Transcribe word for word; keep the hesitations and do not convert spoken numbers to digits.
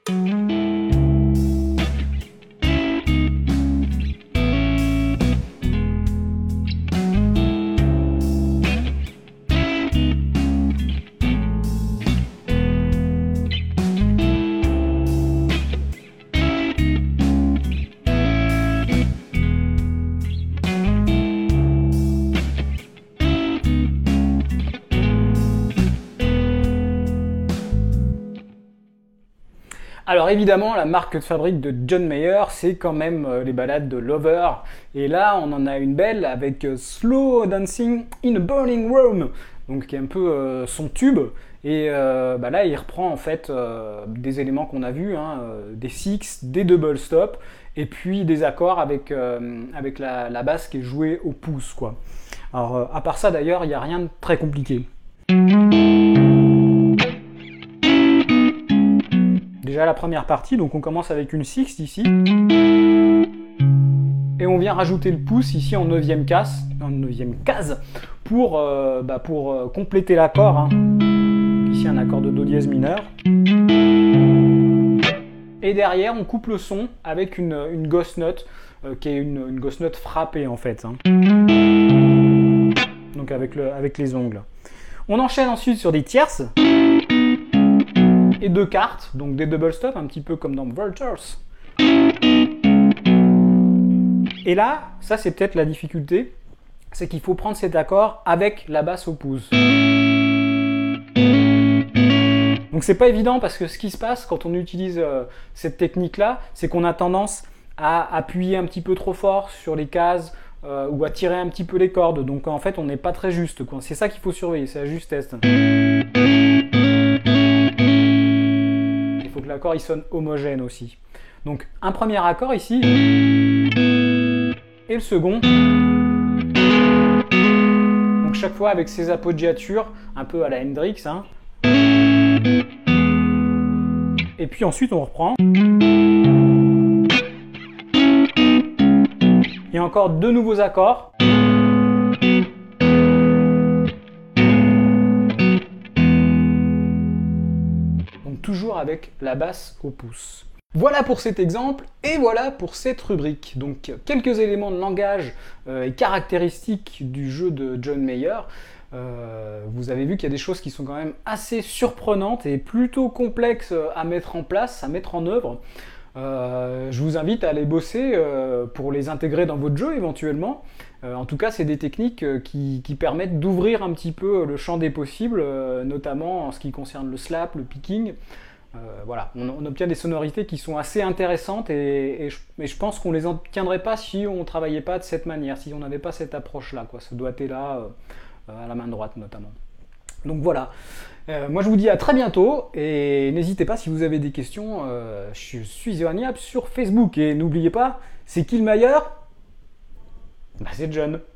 Alors évidemment, la marque de fabrique de John Mayer, c'est quand même euh, les ballades de Lover. Et là, on en a une belle avec euh, Slow Dancing in a Burning Room, donc qui est un peu euh, son tube. Et euh, bah là, il reprend en fait euh, des éléments qu'on a vus, hein, euh, des six, des double stop, et puis des accords avec, euh, avec la, la basse qui est jouée au pouce, quoi. Alors euh, à part ça d'ailleurs, il n'y a rien de très compliqué. Déjà la première partie, donc on commence avec une six ici. Et on vient rajouter le pouce ici en neuvième case, en neuvième case pour, euh, bah pour euh, compléter l'accord. Hein. Ici un accord de Do dièse mineur. Et derrière on coupe le son avec une, une ghost note, euh, qui est une, une ghost note frappée en fait. Hein. Donc avec, le, avec les ongles. On enchaîne ensuite sur des tierces. Et deux quartes, donc des double stops, un petit peu comme dans Vultures. Et là, ça c'est peut-être la difficulté, c'est qu'il faut prendre cet accord avec la basse au pouce. Donc c'est pas évident parce que ce qui se passe quand on utilise euh, cette technique-là, c'est qu'on a tendance à appuyer un petit peu trop fort sur les cases euh, ou à tirer un petit peu les cordes. Donc en fait, on n'est pas très juste, quoi. C'est ça qu'il faut surveiller, c'est la justesse. Il faut que l'accord il sonne homogène aussi. Donc un premier accord ici, et le second. Donc chaque fois avec ses appoggiatures, un peu à la Hendrix. Hein. Et puis ensuite on reprend. Et encore deux nouveaux accords. Toujours avec la basse au pouce. Voilà pour cet exemple et voilà pour cette rubrique. Donc quelques éléments de langage euh, et caractéristiques du jeu de John Mayer. Euh, vous avez vu qu'il y a des choses qui sont quand même assez surprenantes et plutôt complexes à mettre en place, à mettre en œuvre. Euh, je vous invite à aller bosser euh, pour les intégrer dans votre jeu éventuellement. Euh, en tout cas, c'est des techniques euh, qui, qui permettent d'ouvrir un petit peu le champ des possibles, euh, notamment en ce qui concerne le slap, le picking. Euh, voilà, on, on obtient des sonorités qui sont assez intéressantes et, et, je, et je pense qu'on les obtiendrait pas si on ne travaillait pas de cette manière, si on n'avait pas cette approche-là, quoi, ce doigté-là, euh, à la main droite notamment. Donc voilà, euh, moi je vous dis à très bientôt et n'hésitez pas si vous avez des questions, euh, je suis joignable sur Facebook et n'oubliez pas, c'est qui le meilleur ? Bah c'est John.